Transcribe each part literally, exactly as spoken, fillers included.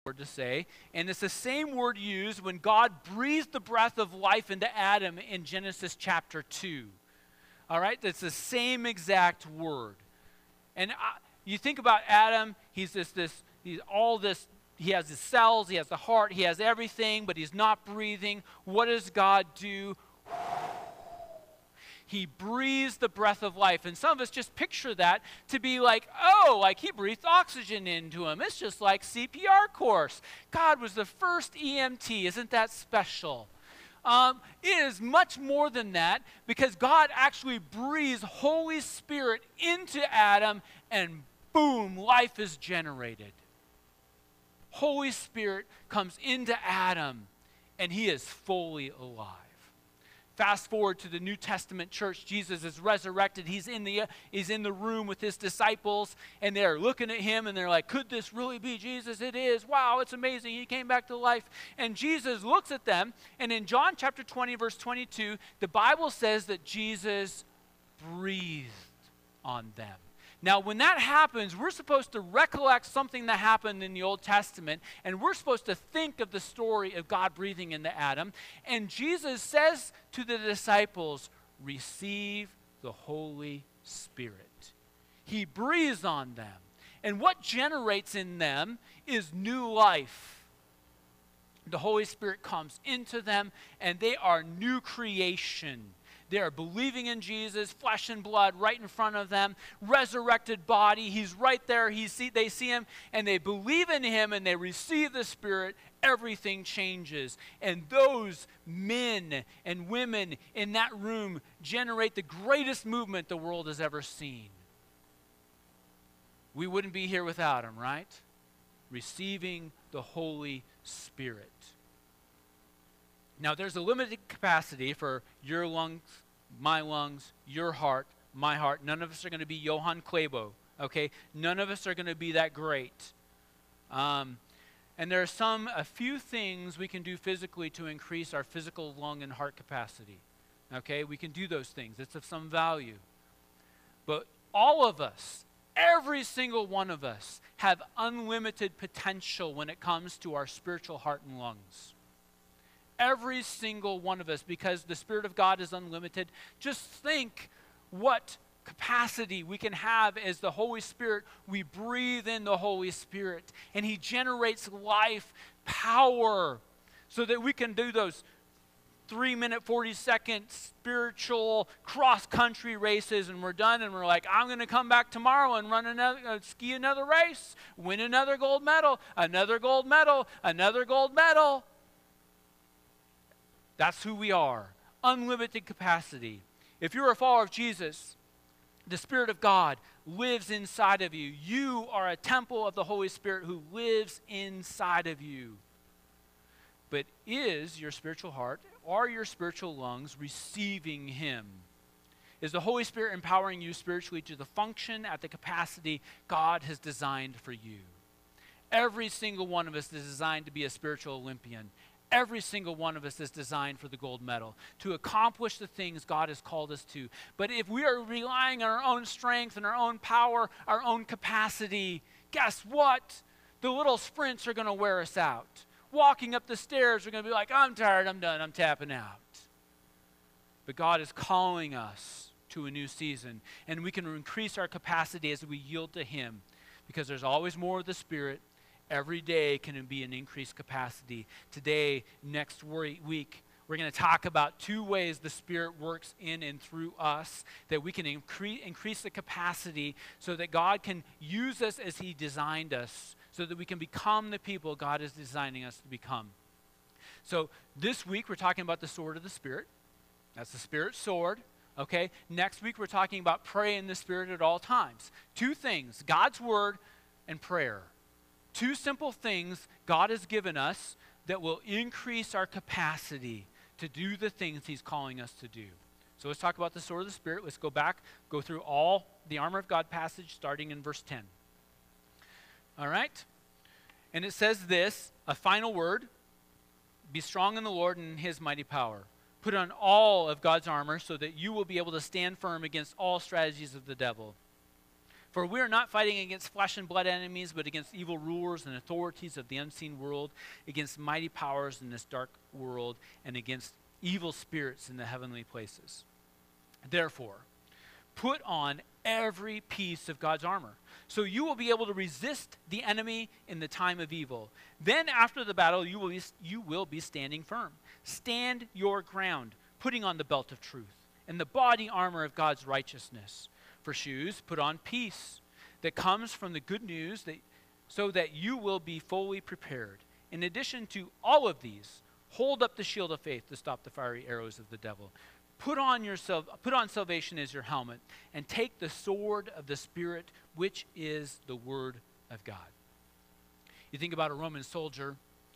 word to say, and it's the same word used when God breathed the breath of life into Adam in Genesis chapter two. All right, it's the same exact word. And I, you think about Adam, he's this, this, he's all this, he has his cells, he has the heart, he has everything, but he's not breathing. What does God do? He breathes the breath of life. And some of us just picture that to be like, oh, like he breathed oxygen into him. It's just like C P R course. God was the first E M T. Isn't that special? Um, it is much more than that, because God actually breathes Holy Spirit into Adam, and boom, life is generated. Holy Spirit comes into Adam, and he is fully alive. Fast forward to the New Testament church. Jesus is resurrected. He's in the, uh, he's in the room with his disciples, and they're looking at him, and they're like, could this really be Jesus? It is. Wow, it's amazing. He came back to life. And Jesus looks at them, and in John chapter twenty, verse twenty-two, the Bible says that Jesus breathed on them. Now, when that happens, we're supposed to recollect something that happened in the Old Testament, and we're supposed to think of the story of God breathing into Adam. And Jesus says to the disciples, receive the Holy Spirit. He breathes on them. And what generates in them is new life. The Holy Spirit comes into them, and they are new creation. They are believing in Jesus, flesh and blood right in front of them, resurrected body. He's right there. He see, they see him, and they believe in him, and they receive the Spirit. Everything changes. And those men and women in that room generate the greatest movement the world has ever seen. We wouldn't be here without him, right? Receiving the Holy Spirit. Now, there's a limited capacity for your lungs, my lungs, your heart, my heart. None of us are going to be Johann Klebo, okay? None of us are going to be that great. Um, and there are some, a few things we can do physically to increase our physical lung and heart capacity, okay? We can do those things. It's of some value. But all of us, every single one of us, have unlimited potential when it comes to our spiritual heart and lungs. Every single one of us, because the Spirit of God is unlimited. Just think what capacity we can have as the Holy Spirit. We breathe in the Holy Spirit, and he generates life, power, so that we can do those three minute, forty second spiritual cross-country races, and we're done, and we're like, I'm going to come back tomorrow and run another, uh, ski another race, win another gold medal, another gold medal, another gold medal. That's who we are. Unlimited capacity. If you're a follower of Jesus, the Spirit of God lives inside of you. You are a temple of the Holy Spirit who lives inside of you. But is your spiritual heart, are your spiritual lungs receiving him? Is the Holy Spirit empowering you spiritually to the function at the capacity God has designed for you? Every single one of us is designed to be a spiritual Olympian. Every single one of us is designed for the gold medal, to accomplish the things God has called us to. But if we are relying on our own strength and our own power, our own capacity, guess what? The little sprints are going to wear us out. Walking up the stairs, we're going to be like, I'm tired, I'm done, I'm tapping out. But God is calling us to a new season, and we can increase our capacity as we yield to him, because there's always more of the Spirit. Every day can be an increased capacity. Today, next week, we're going to talk about two ways the Spirit works in and through us, that we can increase, increase the capacity so that God can use us as he designed us, so that we can become the people God is designing us to become. So this week, we're talking about the sword of the Spirit. That's the Spirit's sword. Okay? Next week, we're talking about pray in the Spirit at all times. Two things, God's word and prayer. Two simple things God has given us that will increase our capacity to do the things he's calling us to do. So let's talk about the sword of the Spirit. Let's go back, go through all the armor of God passage starting in verse ten. All right? And it says this, a final word, be strong in the Lord and in his mighty power. Put on all of God's armor so that you will be able to stand firm against all strategies of the devil. For we are not fighting against flesh and blood enemies, but against evil rulers and authorities of the unseen world, against mighty powers in this dark world, and against evil spirits in the heavenly places. Therefore, put on every piece of God's armor, so you will be able to resist the enemy in the time of evil. Then after the battle, you will be, you will be standing firm. Stand your ground, putting on the belt of truth and the body armor of God's righteousness. For shoes, put on peace that comes from the good news, that, so that you will be fully prepared. In addition to all of these, hold up the shield of faith to stop the fiery arrows of the devil. Put on yourself, put on salvation as your helmet, and take the sword of the Spirit, which is the word of God. You think about a Roman soldier.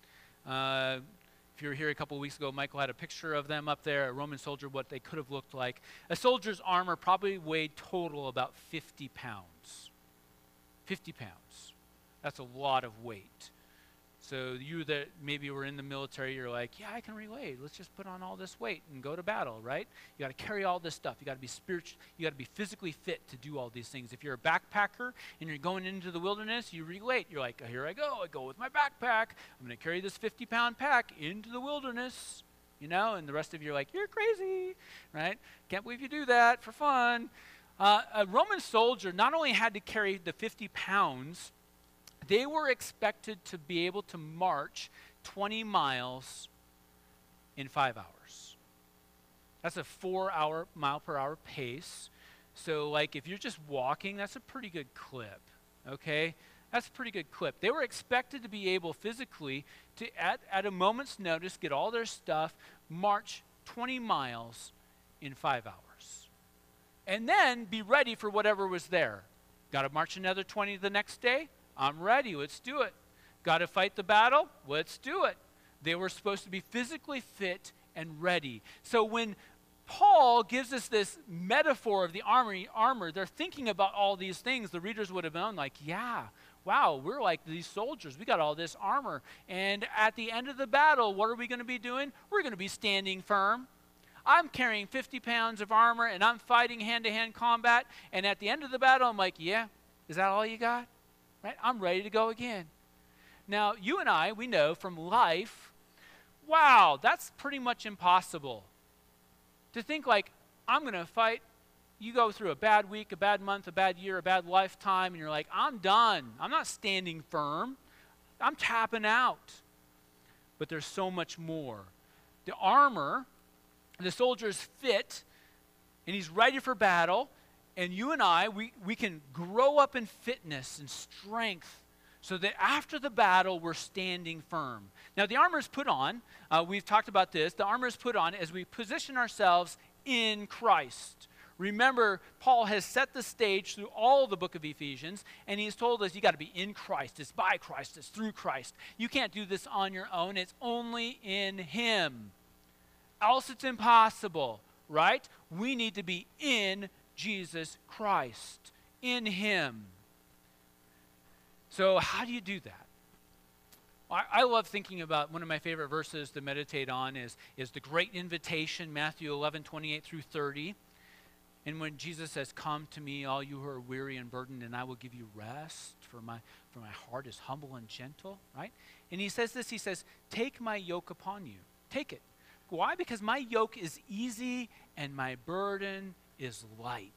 Uh, if you were here a couple of weeks ago, Michael had a picture of them up there, a Roman soldier, what they could have looked like. A soldier's armor probably weighed total about fifty pounds. fifty pounds. That's a lot of weight. So you that maybe were in the military, you're like, yeah, I can relate. Let's just put on all this weight and go to battle, right? You got to carry all this stuff. You got to be spiritual. You got to be physically fit to do all these things. If you're a backpacker and you're going into the wilderness, you relate. You're like, here I go. I go with my backpack. I'm going to carry this fifty-pound pack into the wilderness, you know? And the rest of you are like, you're crazy, right? Can't believe you do that for fun. Uh, a Roman soldier not only had to carry the fifty pounds, they were expected to be able to march twenty miles in five hours. That's a four hour, mile per hour pace. So like if you're just walking, that's a pretty good clip, okay? That's a pretty good clip. They were expected to be able physically to, at, at a moment's notice, get all their stuff, march twenty miles in five hours. And then be ready for whatever was there. Got to march another twenty the next day? I'm ready, let's do it. Got to fight the battle? Let's do it. They were supposed to be physically fit and ready. So when Paul gives us this metaphor of the army, armor, they're thinking about all these things. The readers would have known, like, yeah, wow, we're like these soldiers. We got all this armor. And at the end of the battle, what are we going to be doing? We're going to be standing firm. I'm carrying fifty pounds of armor, and I'm fighting hand-to-hand combat. And at the end of the battle, I'm like, yeah, is that all you got? Right? I'm ready to go again. Now, you and I, we know from life, wow, that's pretty much impossible. To think like, I'm going to fight, you go through a bad week, a bad month, a bad year, a bad lifetime, and you're like, I'm done. I'm not standing firm. I'm tapping out. But there's so much more. The armor, the soldier's fit, and he's ready for battle. And you and I, we, we can grow up in fitness and strength so that after the battle, we're standing firm. Now, the armor is put on. Uh, we've talked about this. The armor is put on as we position ourselves in Christ. Remember, Paul has set the stage through all the book of Ephesians, and he's told us you got to be in Christ. It's by Christ. It's through Christ. You can't do this on your own. It's only in him. Else it's impossible, right? We need to be in Jesus Christ, in him. So how do you do that? I, I love thinking about one of my favorite verses to meditate on is, is the great invitation, Matthew eleven, twenty-eight through thirty. And when Jesus says, come to me, all you who are weary and burdened, and I will give you rest, for my, for my heart is humble and gentle, right? And he says this, he says, take my yoke upon you. Take it. Why? Because my yoke is easy and my burden is light.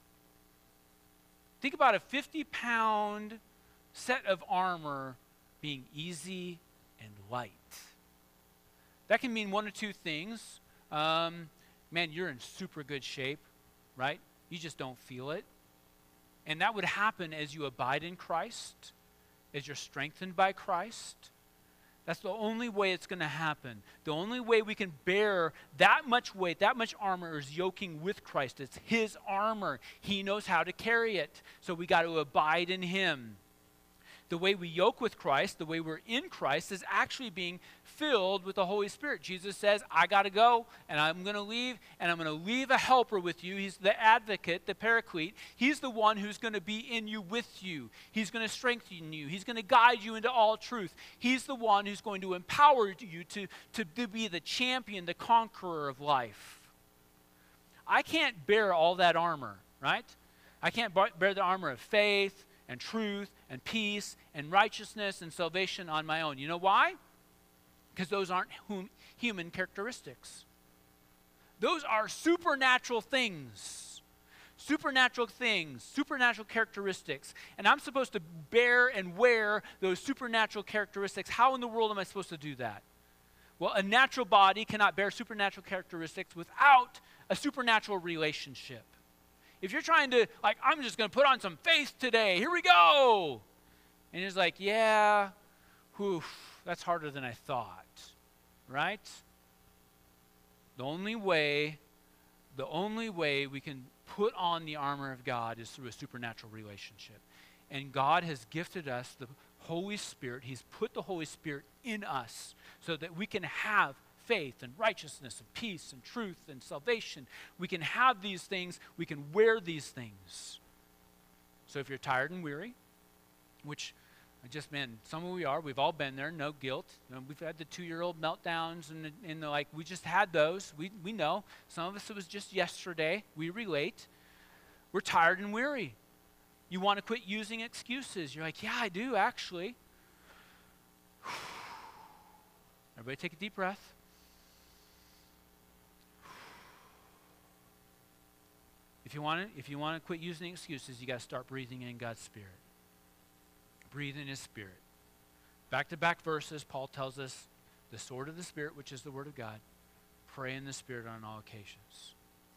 Think about a fifty pound set of armor being easy and light. That can mean one or two things. Um, man, you're in super good shape, right? You just don't feel it. And that would happen as you abide in Christ, as you're strengthened by Christ. That's the only way it's going to happen. The only way we can bear that much weight, that much armor, is yoking with Christ. It's his armor. He knows how to carry it. So we got to abide in him. The way we yoke with Christ, the way we're in Christ, is actually being filled with the Holy Spirit. Jesus says, I got to go, and I'm going to leave, and I'm going to leave a helper with you. He's the advocate, the paraclete. He's the one who's going to be in you with you. He's going to strengthen you. He's going to guide you into all truth. He's the one who's going to empower you to, to, to be the champion, the conqueror of life. I can't bear all that armor, right? I can't bear the armor of faith and truth and peace and righteousness and salvation on my own. You know why? Because those aren't hum- human characteristics. Those are supernatural things. Supernatural things, supernatural characteristics. And I'm supposed to bear and wear those supernatural characteristics. How in the world am I supposed to do that? Well, a natural body cannot bear supernatural characteristics without a supernatural relationship. If you're trying to, like, I'm just going to put on some faith today. Here we go. And it's like, yeah, whew, that's harder than I thought. Right? The only way, the only way we can put on the armor of God is through a supernatural relationship. And God has gifted us the Holy Spirit. He's put the Holy Spirit in us so that we can have faith and righteousness and peace and truth and salvation. We can have these things. We can wear these things. So if you're tired and weary, which I just, man, some of we are. We've all been there. No guilt. You know, we've had the two-year-old meltdowns, and, and the, like, we just had those. We we know. Some of us, it was just yesterday. We relate. We're tired and weary. You want to quit using excuses. You're like, yeah, I do, actually. Everybody take a deep breath. If you want to, if you want to quit using excuses, you got to start breathing in God's Spirit. Breathe in His Spirit. Back-to-back verses, Paul tells us the sword of the Spirit, which is the Word of God. Pray in the Spirit on all occasions.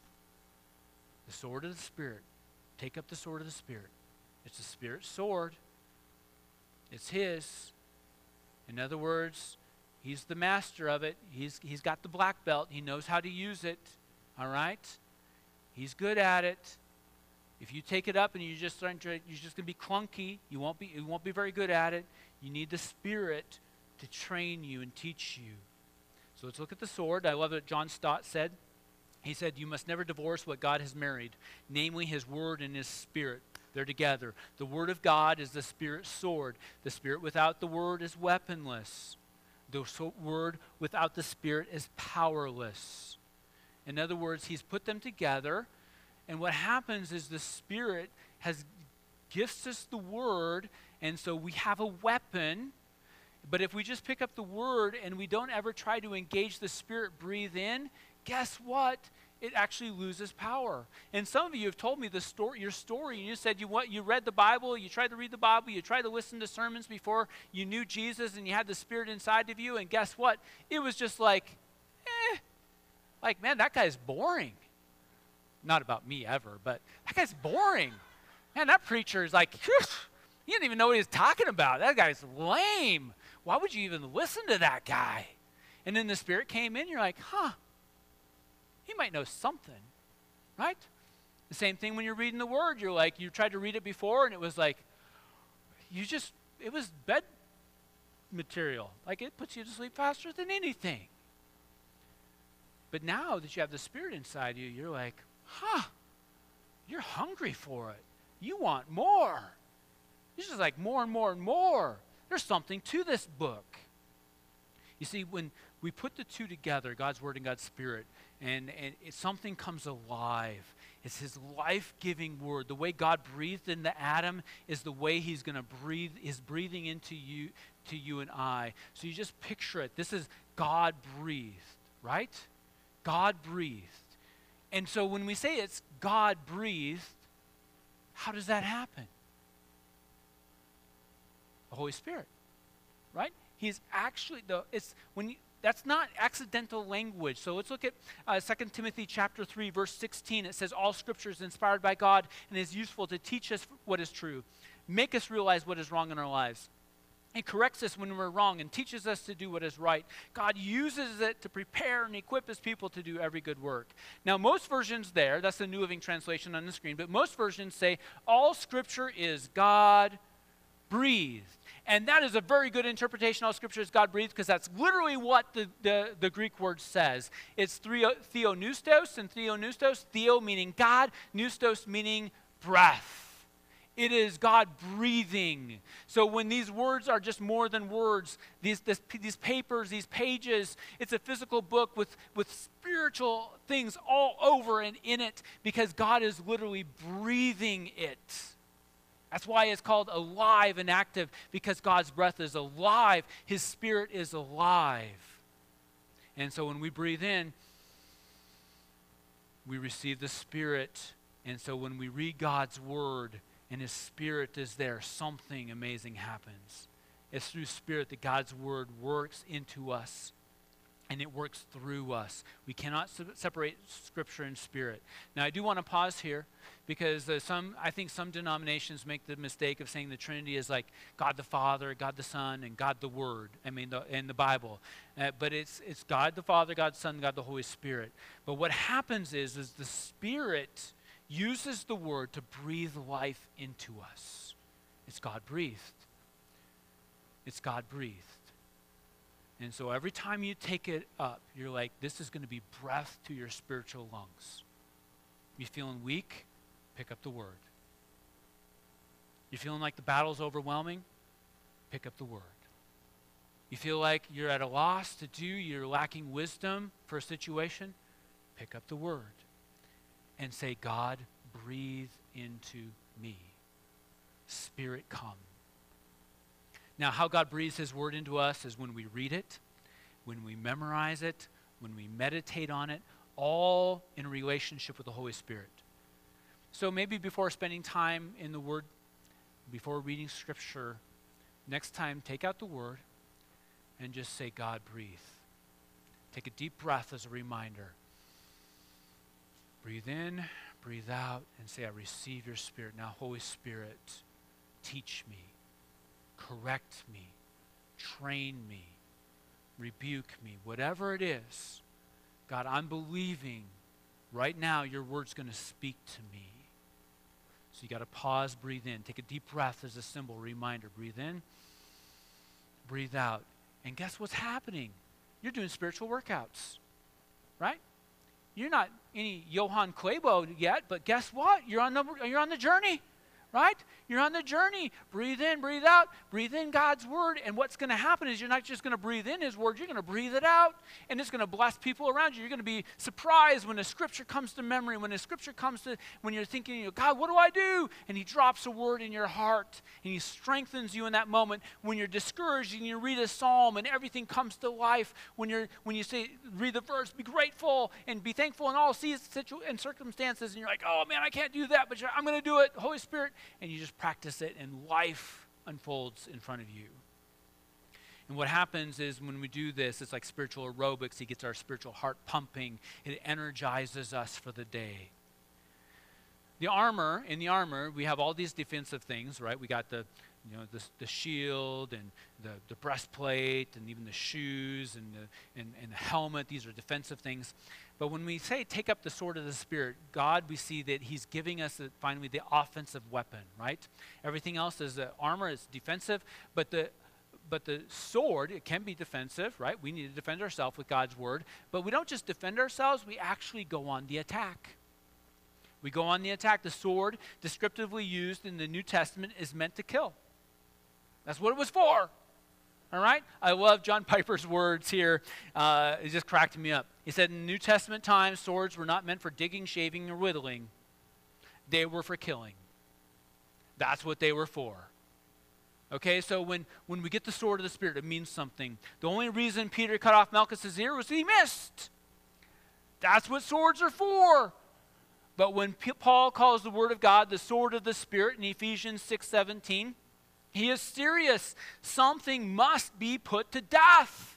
The sword of the Spirit. Take up the sword of the Spirit. It's the Spirit's sword. It's His. In other words, He's the master of it. He's, he's got the black belt. He knows how to use it. All right? He's good at it. If you take it up and you just start, you're just going to be clunky. You won't be. You won't be very good at it. You need the Spirit to train you and teach you. So let's look at the sword. I love what John Stott said. He said, "You must never divorce what God has married, namely His Word and His Spirit. They're together. The Word of God is the Spirit's sword. The Spirit without the Word is weaponless. The so- Word without the Spirit is powerless." In other words, He's put them together. And what happens is the Spirit has gifts us the Word, and so we have a weapon. But if we just pick up the Word and we don't ever try to engage the Spirit, breathe in, guess what? It actually loses power. And some of you have told me the story, your story, and you said you what you read the Bible, you tried to read the Bible, you tried to listen to sermons before you knew Jesus, and you had the Spirit inside of you, and guess what? It was just like, eh, like, man, that guy's boring. Not about me ever, but that guy's boring. Man, that preacher is like, he didn't even know what he was talking about. That guy's lame. Why would you even listen to that guy? And then the Spirit came in, you're like, huh, he might know something, right? The same thing when you're reading the Word. You're like, you tried to read it before, and it was like, you just, it was bed material. Like, it puts you to sleep faster than anything. But now that you have the Spirit inside you, you're like, huh, you're hungry for it. You want more. It's just like more and more and more. There's something to this book. You see, when we put the two together, God's Word and God's Spirit, and, and it, something comes alive. It's His life-giving Word. The way God breathed into Adam is the way He's going to breathe, is breathing into you, to you and I. So you just picture it. This is God breathed, right? God breathed. And so when we say it's God breathed, how does that happen? The Holy Spirit, right? He's actually, the it's when you, that's not accidental language. So let's look at uh, Second Timothy chapter three, verse sixteen. It says, all Scripture is inspired by God and is useful to teach us what is true, make us realize what is wrong in our lives. It corrects us when we're wrong and teaches us to do what is right. God uses it to prepare and equip His people to do every good work. Now, most versions there, that's the New Living Translation on the screen, but most versions say, all Scripture is God-breathed. And that is a very good interpretation. All Scripture is God-breathed, because that's literally what the, the, the Greek word says. It's theopneustos and theopneustos, theo meaning God, neustos meaning breath. It is God breathing. So when these words are just more than words, these, this, these papers, these pages, it's a physical book with, with spiritual things all over and in it because God is literally breathing it. That's why it's called alive and active, because God's breath is alive. His Spirit is alive. And so when we breathe in, we receive the Spirit. And so when we read God's Word, and His Spirit is there, something amazing happens. It's through Spirit that God's Word works into us, and it works through us. We cannot se- separate Scripture and Spirit. Now, I do want to pause here, because uh, some, I think some denominations make the mistake of saying the Trinity is like God the Father, God the Son, and God the Word, I mean, the, in the Bible. Uh, but it's, it's God the Father, God the Son, God the Holy Spirit. But what happens is, is the Spirit uses the Word to breathe life into us. It's God breathed. It's God breathed. And so every time you take it up, you're like, this is going to be breath to your spiritual lungs. You feeling weak? Pick up the Word. You feeling like the battle's overwhelming? Pick up the Word. You feel like you're at a loss to do, you're lacking wisdom for a situation? Pick up the Word. And say, God, breathe into me. Spirit, come. Now, how God breathes His Word into us is when we read it, when we memorize it, when we meditate on it, all in relationship with the Holy Spirit. So maybe before spending time in the Word, before reading Scripture, next time take out the Word and just say, God, breathe. Take a deep breath as a reminder. Breathe in, breathe out, and say, I receive your Spirit. Now, Holy Spirit, teach me, correct me, train me, rebuke me, whatever it is. God, I'm believing right now your word's going to speak to me. So you got to pause, breathe in. Take a deep breath as a symbol, reminder. Breathe in, breathe out. And guess what's happening? You're doing spiritual workouts, right? You're not any Johann Quebo yet, but guess what? You're on the, you're on the journey, right? You're on the journey. Breathe in, breathe out. Breathe in God's Word. And what's going to happen is you're not just going to breathe in His Word. You're going to breathe it out. And it's going to bless people around you. You're going to be surprised when a Scripture comes to memory, when a Scripture comes to, when you're thinking, you know, God, what do I do? And He drops a word in your heart. And He strengthens you in that moment. When you're discouraged and you read a psalm and everything comes to life. When you're when you say, read the verse, be grateful and be thankful in all seasons and circumstances. And you're like, oh, man, I can't do that. But you're, I'm going to do it. Holy Spirit. And you just practice it, and life unfolds in front of you. And what happens is when we do this, it's like spiritual aerobics. It gets our spiritual heart pumping. It energizes us for the day. The armor, in the armor, we have all these defensive things, right? We got the, you know, the, the shield and the, the breastplate and even the shoes and the, and, and the helmet. These are defensive things. But when we say take up the sword of the Spirit, God, we see that He's giving us the, finally the offensive weapon, right? Everything else is uh, armor, is defensive, but the but the sword, it can be defensive, right? We need to defend ourselves with God's Word. But we don't just defend ourselves, we actually go on the attack. We go on the attack. The sword, descriptively used in the New Testament, is meant to kill. That's what it was for. All right? I love John Piper's words here. Uh, it just cracked me up. He said, in New Testament times, swords were not meant for digging, shaving, or whittling. They were for killing. That's what they were for. Okay, so when, when we get the sword of the Spirit, it means something. The only reason Peter cut off Malchus' ear was he missed. That's what swords are for. But when P- Paul calls the Word of God the sword of the Spirit in Ephesians six seventeen, he is serious. Something must be put to death.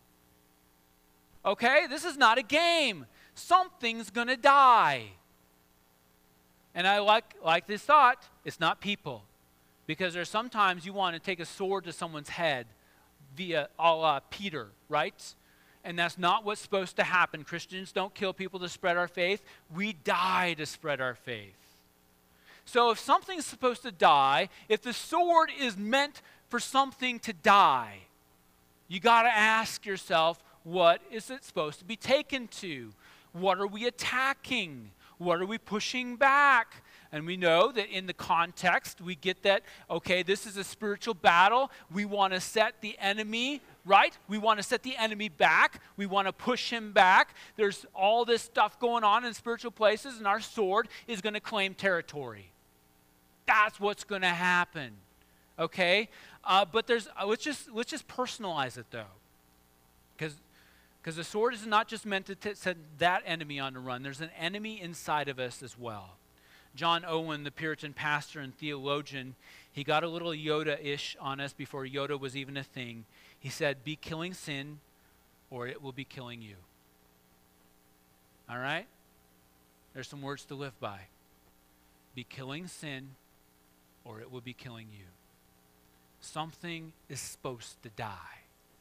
Okay? This is not a game. Something's going to die. And I like, like this thought. It's not people. Because there's sometimes you want to take a sword to someone's head via a la Peter, right? And that's not what's supposed to happen. Christians don't kill people to spread our faith. We die to spread our faith. So if something's supposed to die, if the sword is meant for something to die, you got to ask yourself, what is it supposed to be taken to? What are we attacking? What are we pushing back? And we know that in the context, we get that, okay, this is a spiritual battle. We want to set the enemy, right? We want to set the enemy back. We want to push him back. There's all this stuff going on in spiritual places, and our sword is going to claim territory. That's what's going to happen, okay? Uh, but there's, uh, let's just let's just personalize it though, because because the sword is not just meant to t- set that enemy on the run. There's an enemy inside of us as well. John Owen, the Puritan pastor and theologian, he got a little Yoda-ish on us before Yoda was even a thing. He said, "Be killing sin, or it will be killing you." All right? There's some words to live by. Be killing sin, or it will be killing you. Something is supposed to die.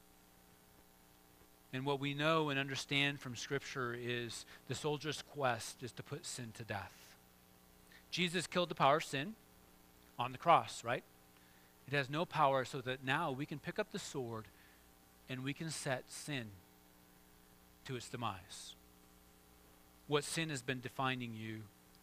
And what we know and understand from Scripture is the soldier's quest is to put sin to death. Jesus killed the power of sin on the cross, right? It has no power, so that now we can pick up the sword and we can set sin to its demise. What sin has been defining you,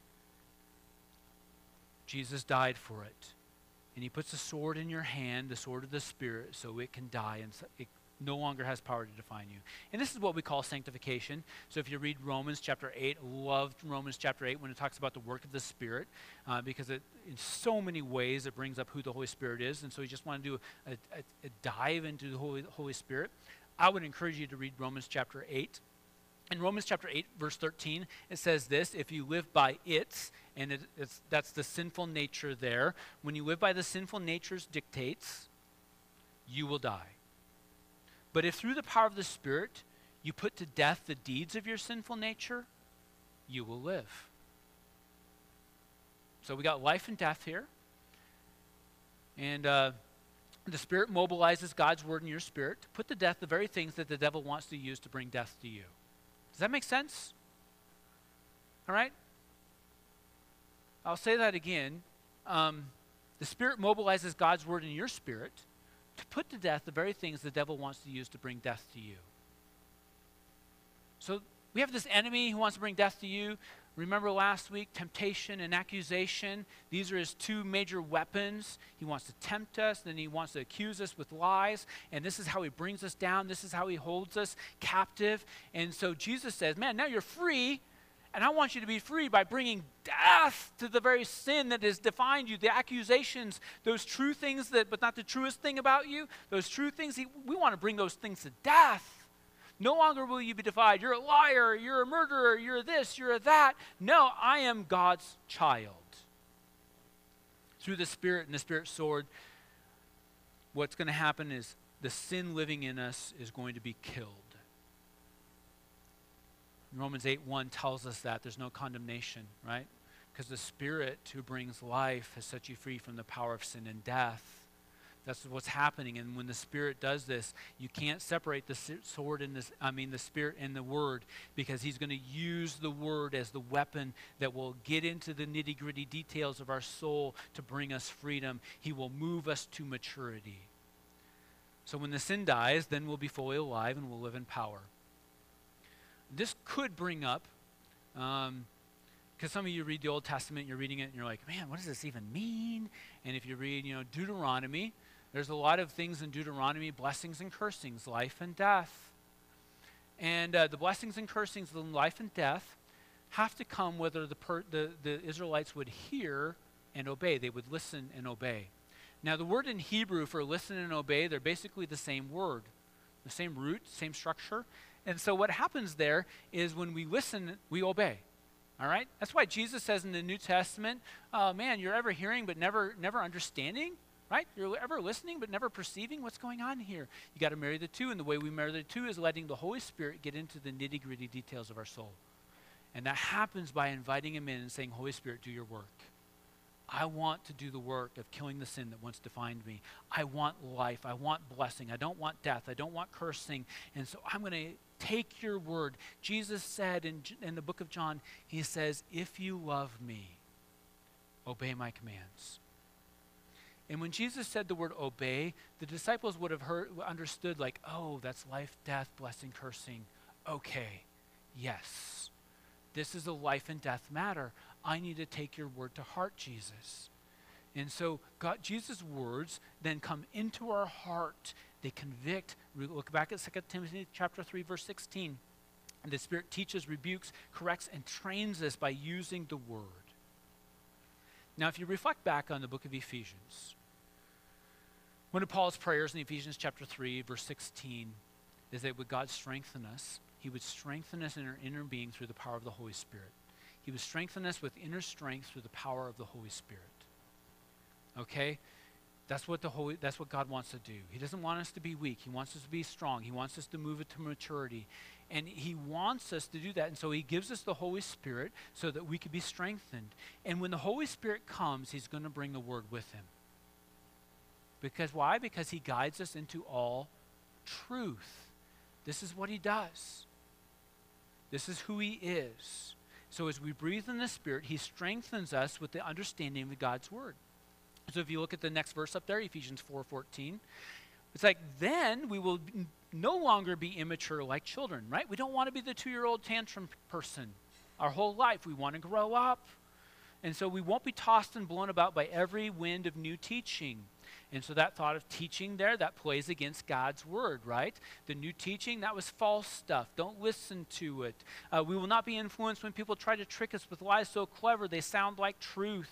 Jesus died for it. And he puts a sword in your hand, the sword of the Spirit, so it can die and it no longer has power to define you. And this is what we call sanctification. So if you read Romans chapter eight, loved Romans chapter eight when it talks about the work of the Spirit, uh, because it, in so many ways it brings up who the Holy Spirit is. And so you just want to do a, a, a dive into the Holy, Holy Spirit. I would encourage you to read Romans chapter eight. In Romans chapter eight, verse thirteen, it says this: if you live by it, and it, it's, that's the sinful nature there, when you live by the sinful nature's dictates, you will die. But if through the power of the Spirit you put to death the deeds of your sinful nature, you will live. So we got life and death here. And uh, the Spirit mobilizes God's word in your spirit to put to death the very things that the devil wants to use to bring death to you. Does that make sense? All right? I'll say that again. Um, the Spirit mobilizes God's word in your spirit to put to death the very things the devil wants to use to bring death to you. So we have this enemy who wants to bring death to you. Remember last week, temptation and accusation. These are his two major weapons. He wants to tempt us, then he wants to accuse us with lies. And this is how he brings us down. This is how he holds us captive. And so Jesus says, man, now you're free. And I want you to be free by bringing death to the very sin that has defined you, the accusations, those true things that, but not the truest thing about you, those true things. He, we want to bring those things to death. No longer will you be defied. You're a liar, you're a murderer, you're this, you're a that. No, I am God's child. Through the Spirit and the Spirit's sword, what's going to happen is the sin living in us is going to be killed. Romans eight one tells us that there's no condemnation, right? Because the Spirit who brings life has set you free from the power of sin and death. That's what's happening. And when the Spirit does this, you can't separate the sword and this, I mean the Spirit and the Word, because he's going to use the Word as the weapon that will get into the nitty-gritty details of our soul to bring us freedom. He will move us to maturity. So when the sin dies, then we'll be fully alive and we'll live in power. This could bring up, um, because some of you read the Old Testament, you're reading it, and you're like, man, what does this even mean? And if you read, you know, Deuteronomy, there's a lot of things in Deuteronomy, blessings and cursings, life and death. And uh, the blessings and cursings in life and death have to come whether the, per- the, the Israelites would hear and obey. They would listen and obey. Now, the word in Hebrew for listen and obey, they're basically the same word, the same root, same structure. And so what happens there is when we listen, we obey. All right? That's why Jesus says in the New Testament, oh, man, you're ever hearing but never never understanding, right? You're ever listening but never perceiving what's going on here. You got to marry the two, and the way we marry the two is letting the Holy Spirit get into the nitty-gritty details of our soul. And that happens by inviting him in and saying, Holy Spirit, do your work. I want to do the work of killing the sin that once defined me. I want life. I want blessing. I don't want death. I don't want cursing. And so I'm going to take your word. Jesus said in, in the book of John, he says, if you love me, obey my commands. And when Jesus said the word obey, the disciples would have heard, understood like, oh, that's life, death, blessing, cursing. Okay, yes. This is a life and death matter. I need to take your word to heart, Jesus. And so God, Jesus' words then come into our heart. They convict. We look back at Second Timothy chapter three, verse sixteen. And the Spirit teaches, rebukes, corrects, and trains us by using the word. Now, if you reflect back on the book of Ephesians, one of Paul's prayers in Ephesians chapter three, verse sixteen, is that would God strengthen us? He would strengthen us in our inner being through the power of the Holy Spirit. He would strengthen us with inner strength through the power of the Holy Spirit. Okay? That's what the Holy, that's what God wants to do. He doesn't want us to be weak. He wants us to be strong. He wants us to move it to maturity. And he wants us to do that. And so he gives us the Holy Spirit so that we can be strengthened. And when the Holy Spirit comes, he's going to bring the word with him. Because why? Because he guides us into all truth. This is what he does. This is who he is. So as we breathe in the Spirit, he strengthens us with the understanding of God's word. So if you look at the next verse up there, Ephesians four fourteen, it's like, then we will no longer be immature like children, right? We don't want to be the two-year-old tantrum person our whole life. We want to grow up. And so we won't be tossed and blown about by every wind of new teaching. And so that thought of teaching there, that plays against God's word, right? The new teaching, that was false stuff. Don't listen to it. Uh, we will not be influenced when people try to trick us with lies so clever they sound like truth.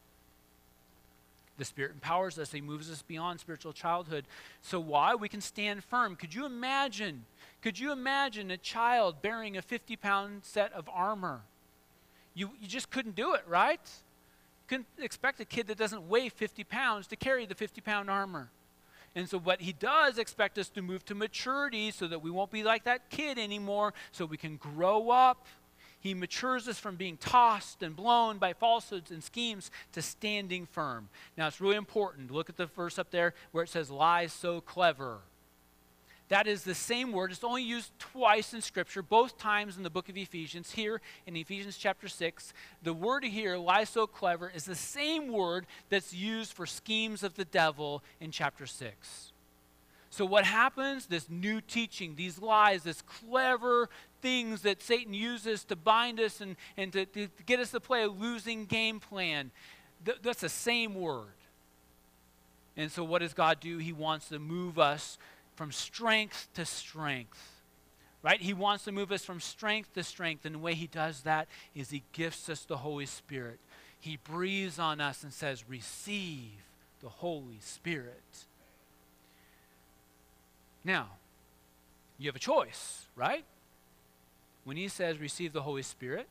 The Spirit empowers us. He moves us beyond spiritual childhood. So why? We can stand firm. Could you imagine, could you imagine a child bearing a fifty-pound set of armor? You, you just couldn't do it, right? Couldn't expect a kid that doesn't weigh fifty pounds to carry the fifty-pound armor. And so what he does expect us to move to maturity so that we won't be like that kid anymore, so we can grow up. He matures us from being tossed and blown by falsehoods and schemes to standing firm. Now, it's really important. Look at the verse up there where it says, lies so clever. That is the same word. It's only used twice in Scripture, both times in the book of Ephesians. Here in Ephesians chapter six, the word here, lie so clever, is the same word that's used for schemes of the devil in chapter six. So what happens? This new teaching, these lies, this clever things that Satan uses to bind us and, and to, to get us to play a losing game plan, th- that's the same word. And so what does God do? He wants to move us from strength to strength, right? He wants to move us from strength to strength, and the way he does that is he gifts us the Holy Spirit. He breathes on us and says, receive the Holy Spirit. Now, you have a choice, right? When he says, receive the Holy Spirit,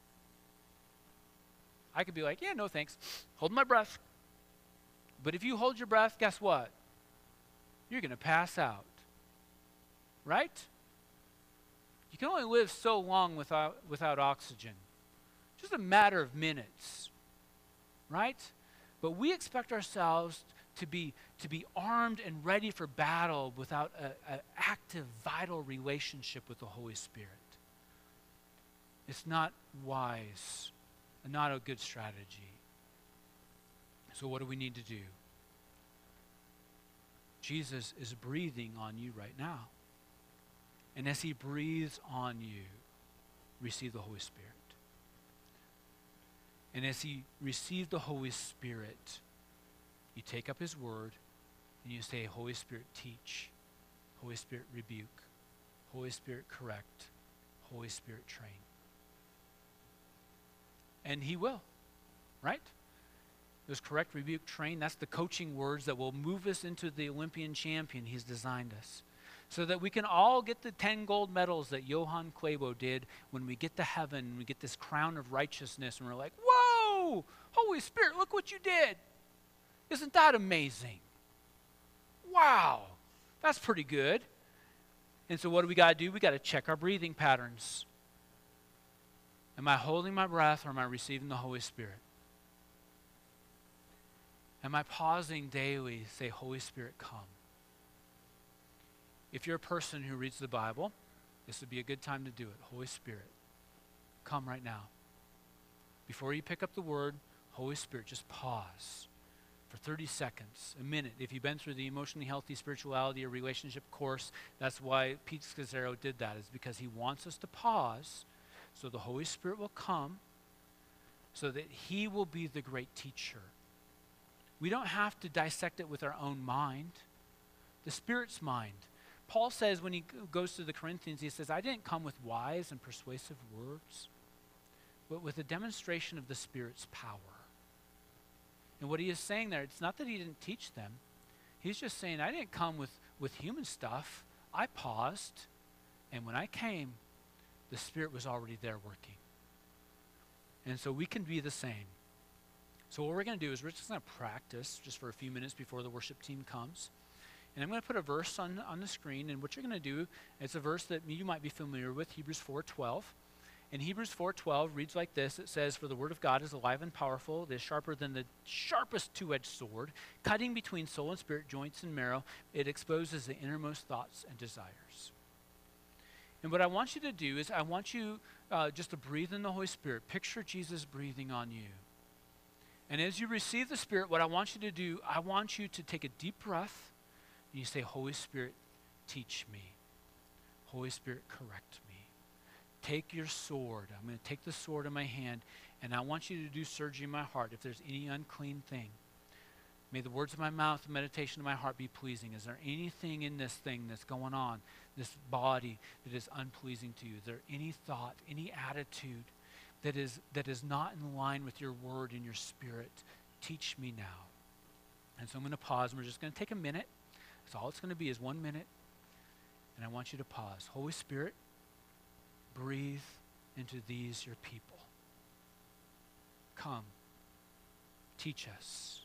I could be like, yeah, no thanks, hold my breath. But if you hold your breath, guess what? You're going to pass out, right? You can only live so long without, without oxygen. Just a matter of minutes, right? But we expect ourselves to be, to be armed and ready for battle without an active, vital relationship with the Holy Spirit. It's not wise and not a good strategy. So what do we need to do? Jesus is breathing on you right now. And as he breathes on you, receive the Holy Spirit. And as he received the Holy Spirit, you take up his word and you say, Holy Spirit, teach. Holy Spirit, rebuke. Holy Spirit, correct. Holy Spirit, train. And he will, right? Those correct, rebuke, train, that's the coaching words that will move us into the Olympian champion he's designed us. So that we can all get the ten gold medals that Johann Quebo did when we get to heaven and we get this crown of righteousness and we're like, whoa, Holy Spirit, look what you did. Isn't that amazing? Wow, that's pretty good. And so what do we got to do? We got to check our breathing patterns. Am I holding my breath or am I receiving the Holy Spirit? Am I pausing daily to say, Holy Spirit, come? If you're a person who reads the Bible, this would be a good time to do it. Holy Spirit, come right now. Before you pick up the word, Holy Spirit, just pause for thirty seconds, a minute. If you've been through the Emotionally Healthy Spirituality or Relationship course, that's why Pete Scazzero did that, is because he wants us to pause so the Holy Spirit will come, so that he will be the great teacher. We don't have to dissect it with our own mind. The Spirit's mind. Paul says when he g- goes to the Corinthians, he says, I didn't come with wise and persuasive words, but with a demonstration of the Spirit's power. And what he is saying there, it's not that he didn't teach them. He's just saying, I didn't come with, with human stuff. I paused, and when I came, the Spirit was already there working. And so we can be the same. So what we're going to do is we're just going to practice just for a few minutes before the worship team comes. And I'm going to put a verse on, on the screen, and what you're going to do, it's a verse that you might be familiar with, Hebrews four twelve. And Hebrews four twelve reads like this. It says, for the word of God is alive and powerful. It is sharper than the sharpest two-edged sword, cutting between soul and spirit, joints and marrow. It exposes the innermost thoughts and desires. And what I want you to do is I want you uh, just to breathe in the Holy Spirit. Picture Jesus breathing on you. And as you receive the Spirit, what I want you to do, I want you to take a deep breath, and you say, Holy Spirit, teach me. Holy Spirit, correct me. Take your sword. I'm going to take the sword in my hand, and I want you to do surgery in my heart. If there's any unclean thing, may the words of my mouth and meditation of my heart be pleasing. Is there anything in this thing that's going on, this body, that is unpleasing to you? Is there any thought, any attitude that is that is not in line with your word and your Spirit? Teach me now. And so I'm going to pause, and we're just going to take a minute. So all it's going to be is one minute, and I want you to pause. Holy Spirit, breathe into these, your people. Come, teach us.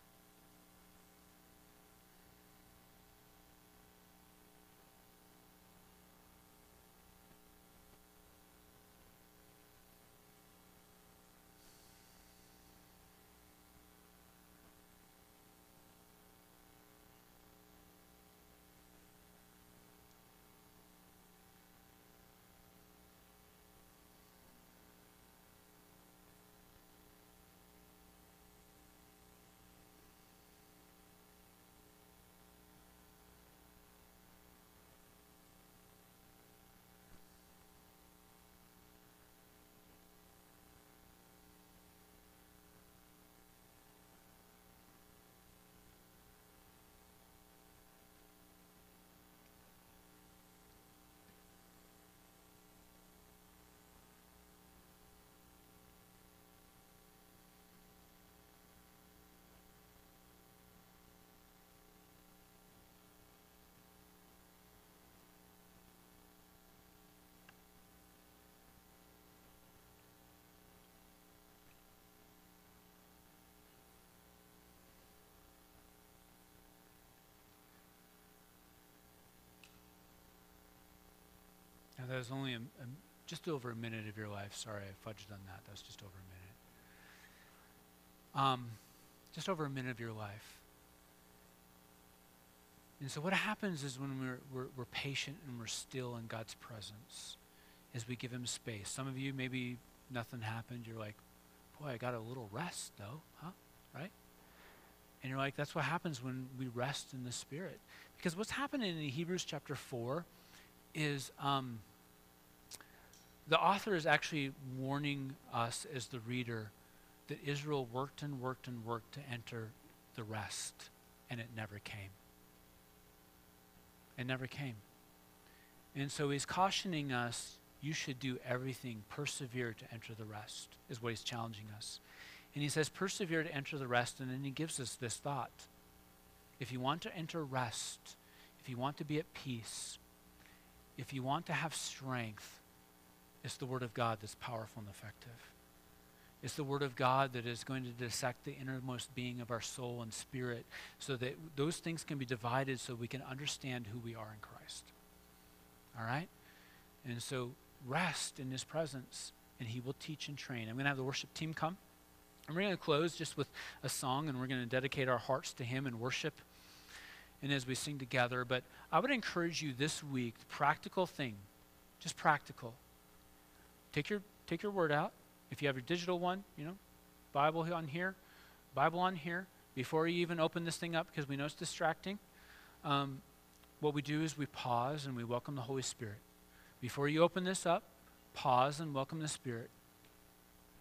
Now, that was only a, a, just over a minute of your life. Sorry, I fudged on that. That was just over a minute. Um, just over a minute of your life. And so what happens is when we're, we're, we're patient and we're still in God's presence, is we give him space. Some of you, maybe nothing happened. You're like, boy, I got a little rest though, huh? Right? And you're like, that's what happens when we rest in the Spirit. Because what's happening in Hebrews chapter four is um, the author is actually warning us as the reader that Israel worked and worked and worked to enter the rest, and it never came. It never came. And so he's cautioning us, you should do everything, persevere to enter the rest, is what he's challenging us. And he says, persevere to enter the rest, and then he gives us this thought. If you want to enter rest, if you want to be at peace, if you want to have strength, it's the Word of God that's powerful and effective. It's the Word of God that is going to dissect the innermost being of our soul and spirit so that those things can be divided so we can understand who we are in Christ. All right? And so rest in his presence, and he will teach and train. I'm going to have the worship team come. And we're going to close just with a song, and we're going to dedicate our hearts to him in worship and as we sing together. But I would encourage you this week, the practical thing, just practical. Take your, take your word out. If you have your digital one, you know, Bible on here, Bible on here, before you even open this thing up, because we know it's distracting, um, what we do is we pause and we welcome the Holy Spirit. Before you open this up, pause and welcome the Spirit.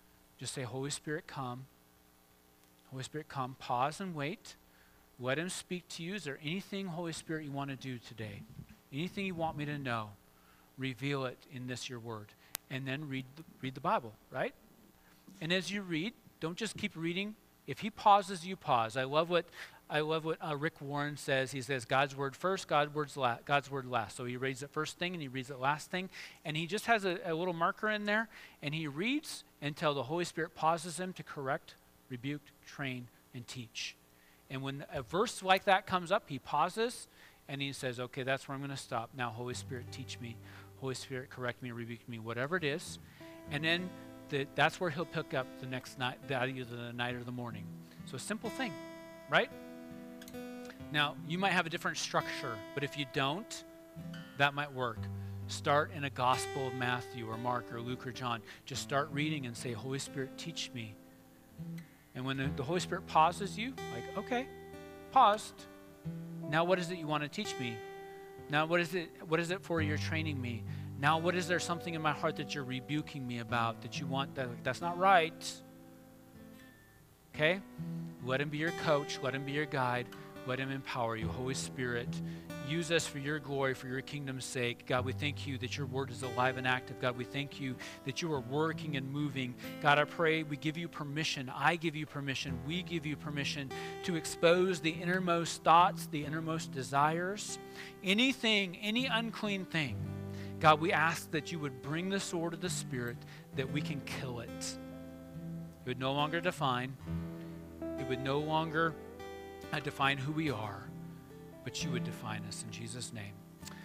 Just say, Holy Spirit, come. Holy Spirit, come. Pause and wait. Let him speak to you. Is there anything, Holy Spirit, you want to do today? Anything you want me to know? Reveal it in this, your word. And then read the, read the Bible, right? And as you read, don't just keep reading. If he pauses, you pause. I love what I love what uh, Rick Warren says. He says God's word first, God's, words la- God's word last. So he reads it first thing and he reads it last thing. And he just has a, a little marker in there. And he reads until the Holy Spirit pauses him to correct, rebuke, train, and teach. And when a verse like that comes up, he pauses and he says, okay, that's where I'm going to stop. Now, Holy Spirit, teach me. Holy Spirit, correct me, rebuke me, whatever it is. And then the, that's where he'll pick up the next night, either the night or the morning. So a simple thing, right? Now, you might have a different structure, but if you don't, that might work. Start in a Gospel of Matthew or Mark or Luke or John. Just start reading and say, Holy Spirit, teach me. And when the, the Holy Spirit pauses you, like, okay, paused. Now what is it you want to teach me? Now what is it, what is it for you're training me? Now what is there something in my heart that you're rebuking me about that you want, that that's not right? Okay? Let him be your coach. Let him be your guide. Let him empower you. Holy Spirit, use us for your glory, for your kingdom's sake. God, we thank you that your word is alive and active. God, we thank you that you are working and moving. God, I pray we give you permission. I give you permission. We give you permission to expose the innermost thoughts, the innermost desires, anything, any unclean thing. God, we ask that you would bring the sword of the Spirit that we can kill it. It would no longer define. It would no longer uh, define who we are, but you would define us in Jesus' name.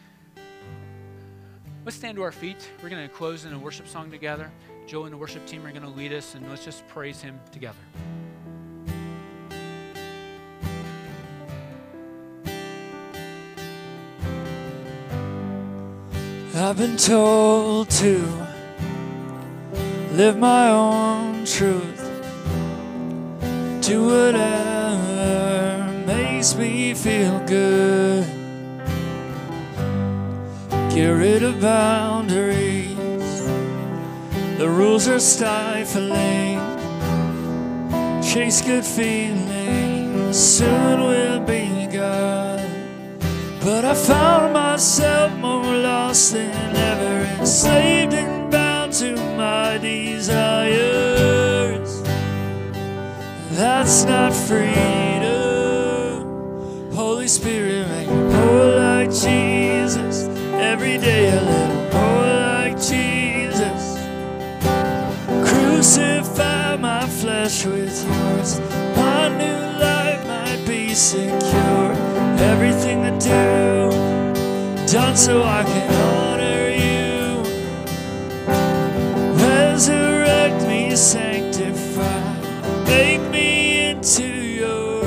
Let's stand to our feet. We're going to close in a worship song together. Joe and the worship team are going to lead us, and let's just praise him together. I've been told to live my own truth, do whatever makes me feel good, get rid of boundaries, the rules are stifling, chase good feelings, soon we'll be gone. But I found myself more lost than ever, enslaved and bound to my desires. That's not freedom. Holy Spirit, make me more like Jesus. Every day a little more like Jesus. Crucify my flesh with yours. My new life might be secure. Everything I do, done so I can honor you. Resurrect me, sanctify, make me into your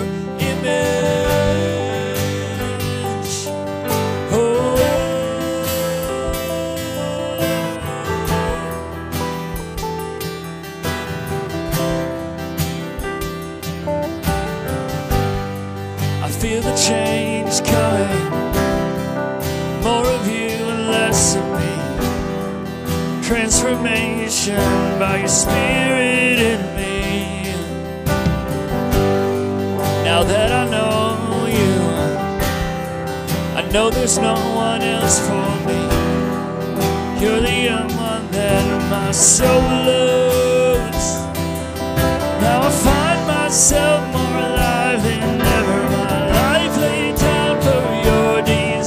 image. Oh, I feel the change coming, more of you and less of me. Transformation by your Spirit in me. Now that I know you, I know there's no one else for me. You're the young one that my soul loves. Now I find myself more alive than ever. My life laid down for your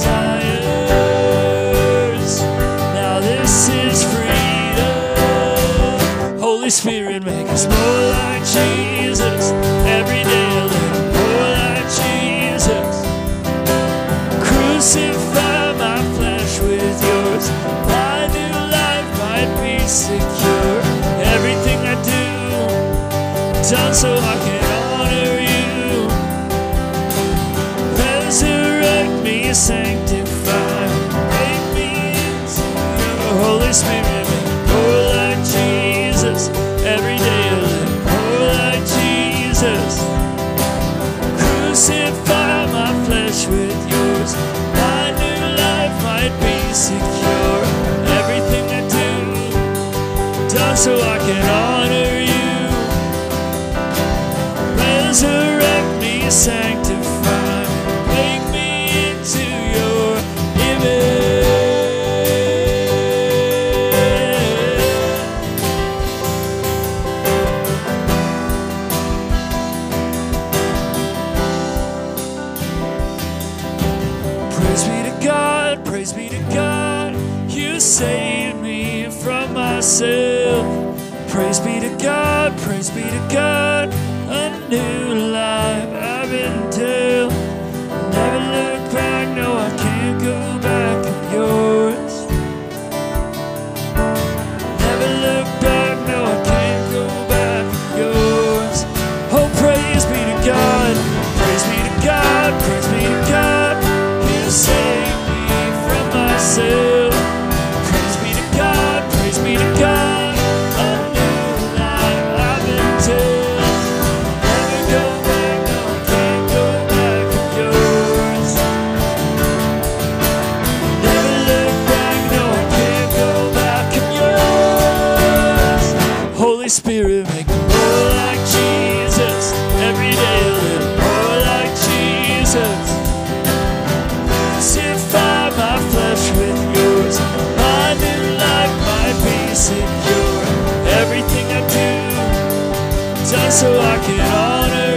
desires. Now this is freedom. Holy Spirit, make us more like Jesus. Every day a little more like Jesus. Crucify my flesh with yours. My new life might be secure. Everything I do, done so I can honor you. Resurrect me, sanctify, make me into your Holy Spirit. Make me more like Jesus. Every day a little more like Jesus. Crucify my flesh with yours. My new life might be secure. Everything I do, done so I can honor you. Resurrect me, sanctify me, make me into your image. Praise be to God, praise be to God, you saved me from myself. Praise be to God, praise be to God, a new life I've been told. Never look back, no, I can't go back, I'm yours. Never look back, no, I can't go back, I'm yours. Oh, praise be to God, praise be to God, praise be to God, you saved me from myself. Praise be to God, praise be to God. Holy Spirit, make me more like Jesus. Every day a little more like Jesus. Crucify my flesh with yours. My new life might be secure. Everything I do, done so I can honor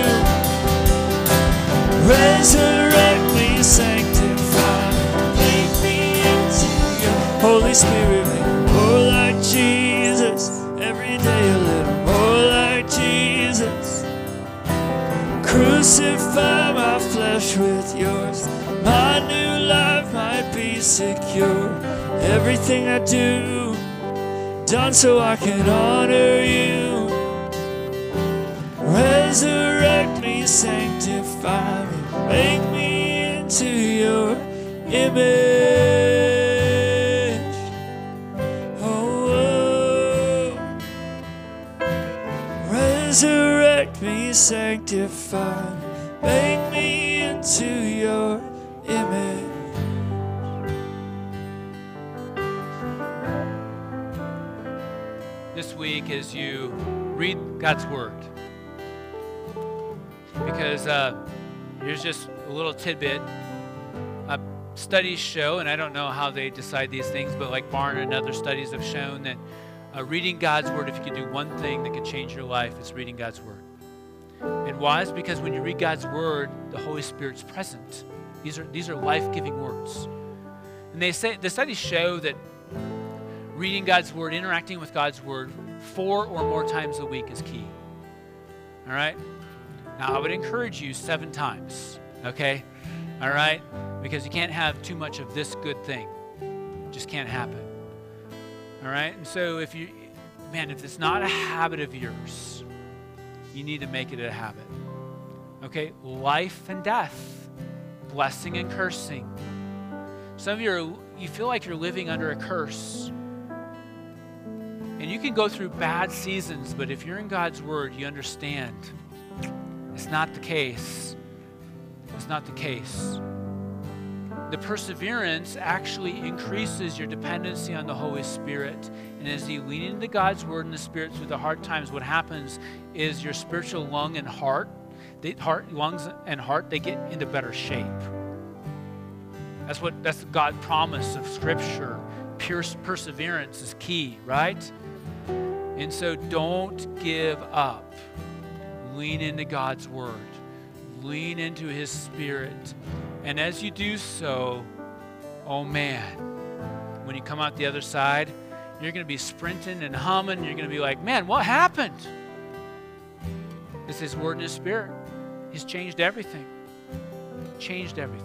you. Resurrect me, sanctify me, make me into your Holy Spirit, make me more like Jesus. Every day a little more like Jesus. Crucify my flesh with yours. My new life might be secure. Everything I do, done so I can honor you. Resurrect me, sanctify me, make me into your image. Resurrect me, sanctify me, make me into your image. This week as you read God's Word, because uh, here's just a little tidbit. Uh, studies show, and I don't know how they decide these things, but like Barna and other studies have shown that Uh, reading God's Word, if you could do one thing that could change your life, it's reading God's Word. And why? It's because when you read God's Word, the Holy Spirit's present. These are these are life-giving words. And they say the studies show that reading God's Word, interacting with God's Word four or more times a week is key. All right? Now, I would encourage you seven times, okay? All right? Because you can't have too much of this good thing. It just can't happen. All right? And so if you, man, if it's not a habit of yours, you need to make it a habit. Okay? Life and death, blessing and cursing. Some of you are, you feel like you're living under a curse. And you can go through bad seasons, but if you're in God's Word, you understand it's not the case. It's not the case. The perseverance actually increases your dependency on the Holy Spirit. And as you lean into God's Word and the Spirit through the hard times, what happens is your spiritual lung and heart, they, heart, lungs and heart, they get into better shape. That's what that's God's promise of Scripture. Pure perseverance is key, right? And so don't give up. Lean into God's Word. Lean into His Spirit. And as you do so, oh man, when you come out the other side, you're going to be sprinting and humming. You're going to be like, man, what happened? It's His Word and His Spirit. He's changed everything. Changed everything.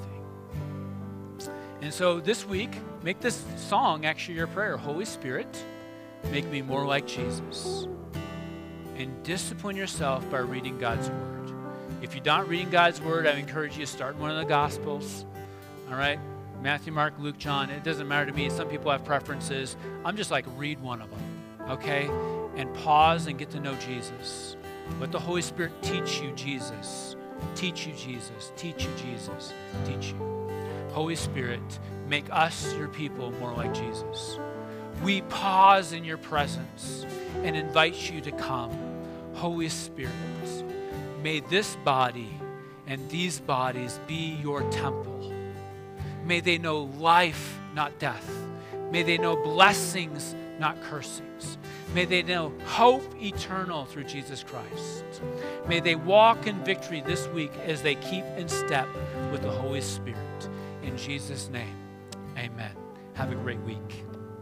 And so this week, make this song actually your prayer. Holy Spirit, make me more like Jesus. And discipline yourself by reading God's Word. If you're not reading God's Word, I encourage you to start one of the Gospels. All right? Matthew, Mark, Luke, John. It doesn't matter to me. Some people have preferences. I'm just like, read one of them. Okay? And pause and get to know Jesus. Let the Holy Spirit teach you Jesus. Teach you Jesus. Teach you Jesus. Teach you. Holy Spirit, make us, your people, more like Jesus. We pause in your presence and invite you to come. Holy Spirit, may this body and these bodies be your temple. May they know life, not death. May they know blessings, not cursings. May they know hope eternal through Jesus Christ. May they walk in victory this week as they keep in step with the Holy Spirit. In Jesus' name, amen. Have a great week.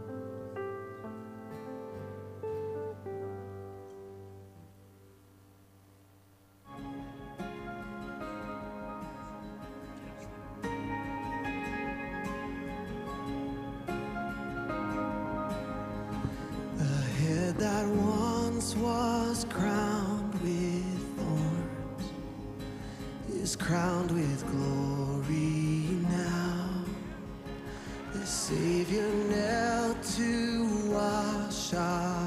That once was crowned with thorns is crowned with glory now. The Savior knelt to wash our